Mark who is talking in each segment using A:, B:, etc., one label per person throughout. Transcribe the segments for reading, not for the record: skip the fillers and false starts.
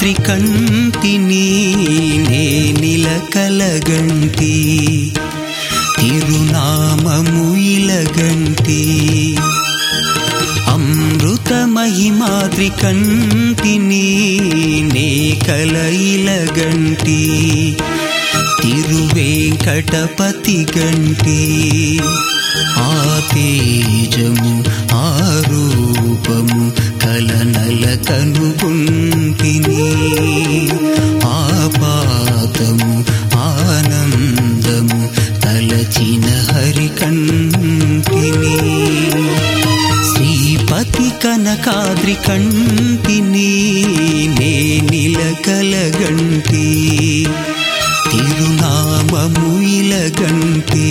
A: మహిమాద్రి కంటిని నేనిలకలగంటి తిరునామము ఇలగంటి అమృత మహిమాద్రి కంటిని నే కలయిలగంటి తిరువేంకటపతి గంటి ఆ తేజము ఆ రూపము కలనల కనుగొంటిని ఆ పాదము ఆనందము తలచిన హరికంటిని శ్రీపతి కనకాద్రి కంటిని నేనిలకలగంటి తిరునామము ఇలగంటి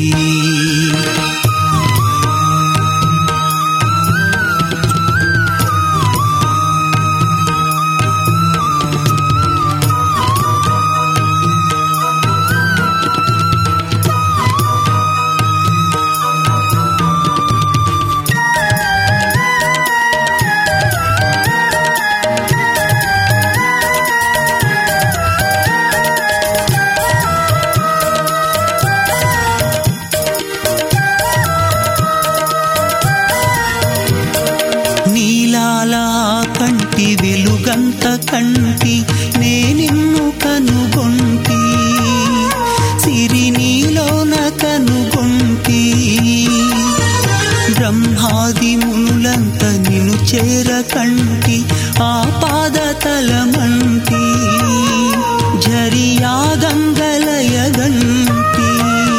A: కంటి వెలుగంత కంటి నేనిన్ను కనుగొంటి సిరి నీలోన కనుగొంటి బ్రహ్మాది మునులంత నిన్ను చేర కంటి ఆ పాద తలమంటి జరియా గంగలయగంటి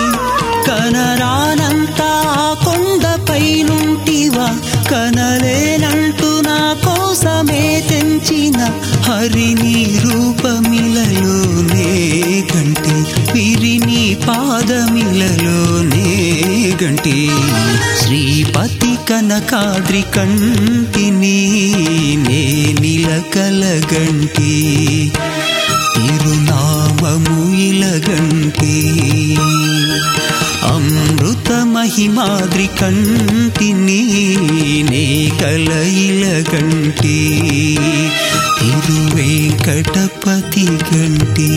A: కనరానంత కొండపై నుంటివా కనలేనంటూ నా కోసమే తెంచిన హరిని రూపమిలలోనే గంటి విరిని పాదమిలలోనే గంటి శ్రీపతి కనకాద్రి కంటిని నేనిలకలగంటి తిరునామము ఇలగంటి అమృత మహిమాద్రి కంటిని నే కలయిలగంటి తిరువేంకటపతి గంటి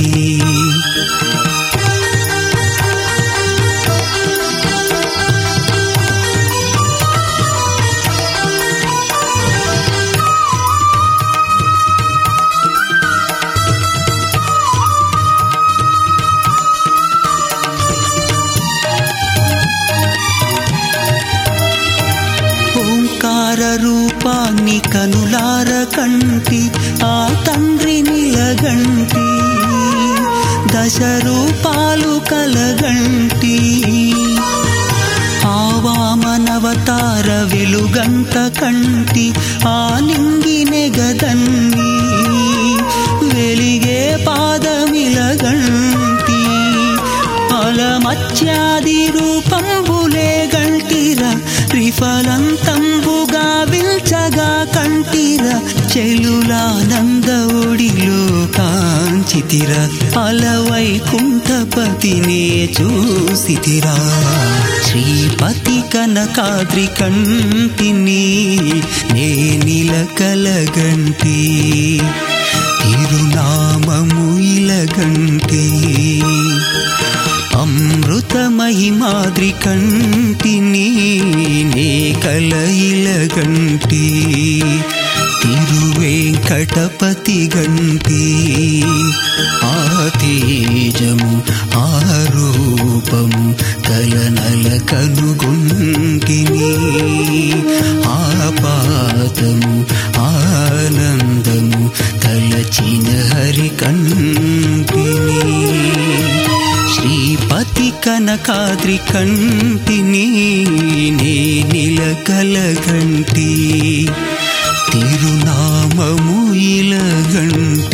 A: రూపాన్ని కనులార కంటి ఆ తండ్రి నిలగంటి దశ రూపాలు కలగంటి ఆ వామనవతార వెలుగంత కంటి ఆ నింగి నెగదన్ని వెలిగే పాదమిలగంటి అలమత్యాది రూపంబులే గంటిరా త్రిఫలంతంబుగా విల్చగా కంటిర చెలులానంద ఒడిలో కాంచితిర అలవైకుంఠపతినే చూసితిరా శ్రీపతి కనకాద్రి కంటిని నేనిలకలగంటి తిరునామము ఇలగంటి అమృత మహిమాద్రి కంటిని నే కలయిలగంటి తిరువేంకటపతి గంటి ఆ తేజము ఆ రూపము కలనల కనుగొంటిని ఆ పాదము ఆనందము తలచిన హరికంటిని శ్రీపతి కనకాద్రి కంటిని నేనిలకలగంటి తిరునామము ఇలగంటి